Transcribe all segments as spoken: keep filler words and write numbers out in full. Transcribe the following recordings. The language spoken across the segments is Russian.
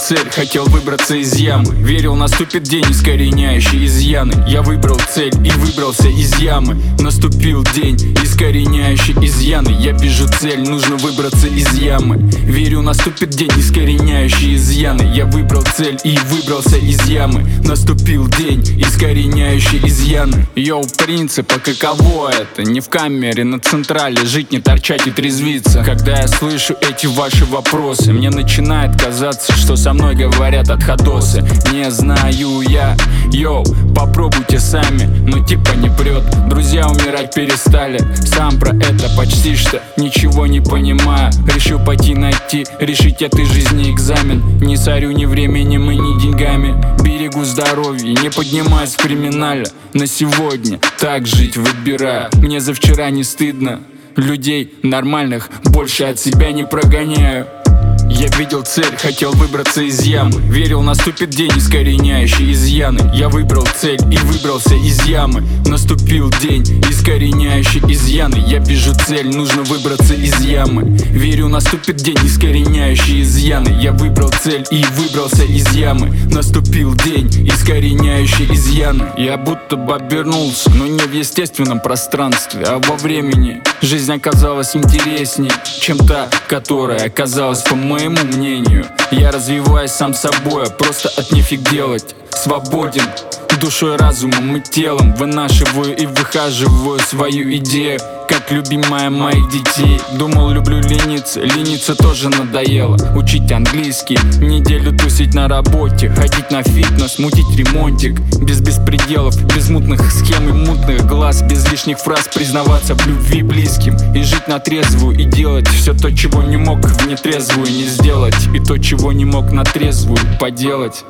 цель, хотел выбраться из ямы. Верил, наступит день, искореняющий изъяны. Я выбрал цель и выбрался из ямы. Наступил день, искореняющий изъяны. Я вижу цель, нужно выбраться из ямы. Верю, наступит день, искореняющий изъяны. Я выбрал цель и выбрался из ямы. Наступил день, искореняющий изъяны. Йоу, принципа, каково это? Не в камере на централе жить, не торчать и трезвиться. Когда я слышу эти ваши вопросы, мне начинает казаться, что со мной говорят отходосы. Не знаю я, йоу, попробуйте сами, но типа не прет. Друзья умирать перестали, сам про это почти что ничего не понимаю. Решил пойти найти, решить этой жизни экзамен. Не сорю ни временем и ни деньгами. Берегу здоровье, не поднимаюсь в криминале. На сегодня так жить выбираю. Мне за вчера не стыдно. Людей нормальных больше от себя не прогоняю. Я видел цель, хотел выбраться из ямы. Верил, наступит день, искореняющий изъяны. Я выбрал цель и выбрался из ямы. Наступил день, искореняющий изъяны. Я вижу цель, нужно выбраться из ямы. Верю, наступит день, искореняющий изъяны. Я выбрал цель и выбрался из ямы. Наступил день, искореняющий изъяны. Я будто бы обернулся, но не в естественном пространстве, а во времени. Жизнь оказалась интересней, чем та, которая оказалась по моему мнению. Я развиваюсь сам собой, а просто от нефиг делать. Свободен душой, разумом и телом. Вынашиваю и выхаживаю свою идею, как любимая моих детей. Думал, люблю лениться, лениться тоже надоело. Учить английский, неделю тусить на работе. Ходить на фитнес, мутить ремонтик. Без беспределов, без мутных схем и мутных глаз. Без лишних фраз признаваться в любви близким. И жить на трезвую, и делать все то, чего не мог в нетрезвую не сделать. И то, чего не мог на трезвую поделать.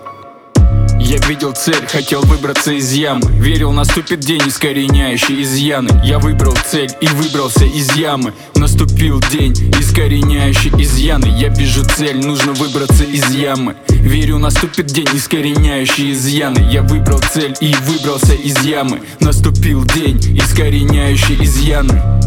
Я видел цель, хотел выбраться из ямы. Верил, наступит день, искореняющий изъяны. Я выбрал цель и выбрался из ямы. Наступил день, искореняющий изъяны. Я вижу цель, нужно выбраться из ямы. Верю, наступит день, искореняющий изъяны. Я выбрал цель и выбрался из ямы. Наступил день, искореняющий изъяны.